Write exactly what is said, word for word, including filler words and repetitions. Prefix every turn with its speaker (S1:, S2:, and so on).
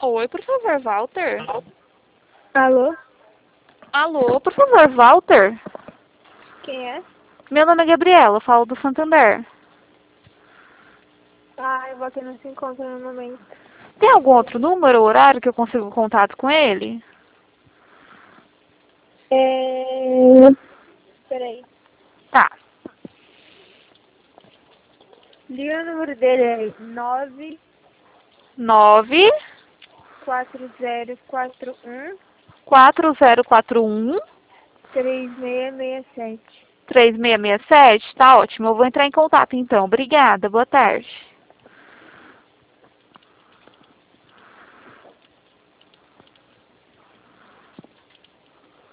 S1: Oi, por favor, Walter.
S2: Alô?
S1: Alô, por favor, Walter.
S2: Quem é?
S1: Meu nome é Gabriela, eu falo do Santander.
S2: Ah, eu Walter não se encontra no momento.
S1: Tem algum outro número ou horário que eu consiga contato com ele?
S2: É... Peraí.
S1: Tá.
S2: Liga o número dele aí. nove
S1: Nove
S2: quatro zero quatro um
S1: quatro zero quatro um
S2: três seis seis sete.
S1: três seis seis sete. Tá ótimo. Eu vou entrar em contato então. Obrigada. Boa tarde.